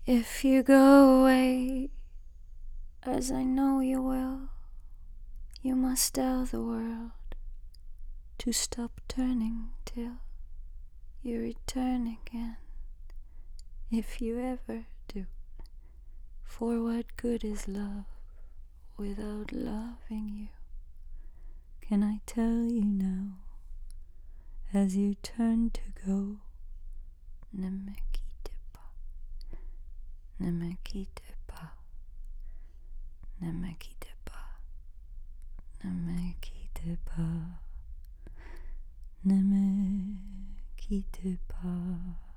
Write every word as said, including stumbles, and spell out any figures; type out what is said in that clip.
If you go away, as I know you will, you must tell the world to stop turning till you return again, if you ever do. For what good is love without loving you? Can I tell you now, as you turn to go, ne me quitte pas, ne me quitte pas, ne me quitte pas, ne me quitte pas, ne me quitte pas.